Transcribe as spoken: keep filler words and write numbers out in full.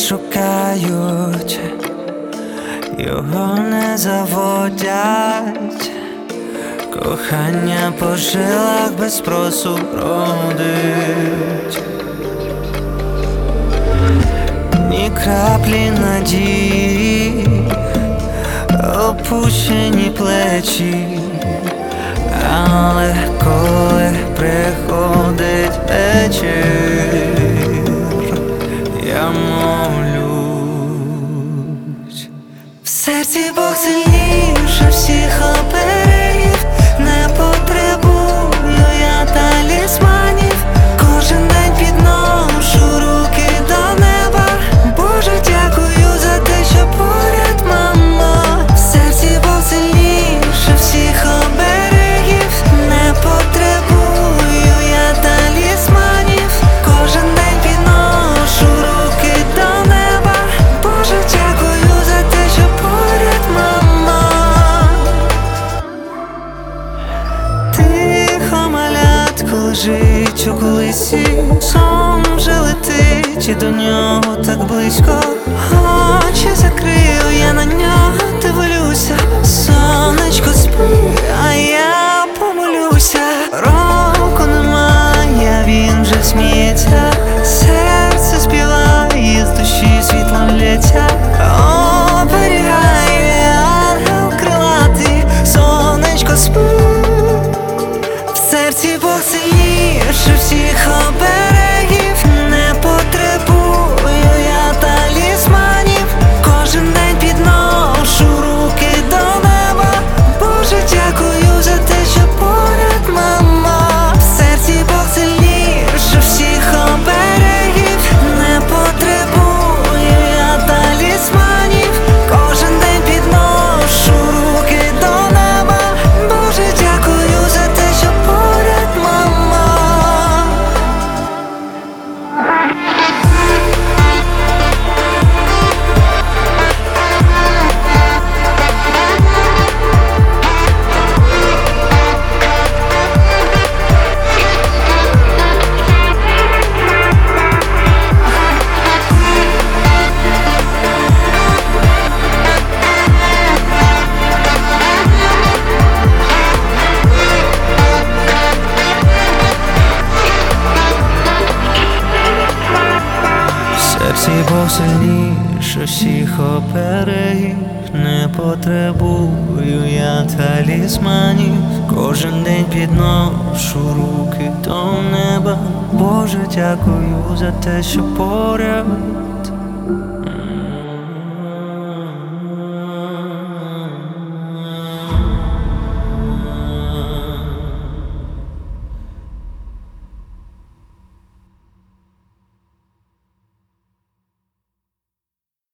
шукають, його не заводять. Кохання по жилах без спросу родить. Ні краплі надії, опущені плечі. Але коли приходить вечір, я молюсь. В серці Бог сильніше всіх оберегів. Не потребую я талісманів. Кожен день підношу руки до неба. Боже, дякую за те, що поряд, мама. В серці Бог сильніше всіх оберегів. Не потребую я талісманів. Кожен день підношу руки до неба. Боже, дякую за те, що поряд, мама. Тихо малятко лежить у колисі, сон вже летить і до нього так близько. Очі закрию, я на нього дивлюся. Сонечко спи, а я помолюся. Року немає, він вже сміється. Серце співає, з душі світлом лється. Оберігає ангел крилатий. Сонечко спи. В серці Бог сильніше всіх оберегів. Не потребую я талісманів. Кожен день підношу руки до неба. Боже, дякую за те, що поряд, мама. В серці Бог сильніше всіх оберегів. Не потребую я талісманів. Кожен день підношу руки до неба. Боже, дякую за те, що поряд, мама. В серці Бог сильніше всіх оберегів. Не потребую я талісманів. Кожен день підношу руки до неба. Боже, дякую за те, що поряд.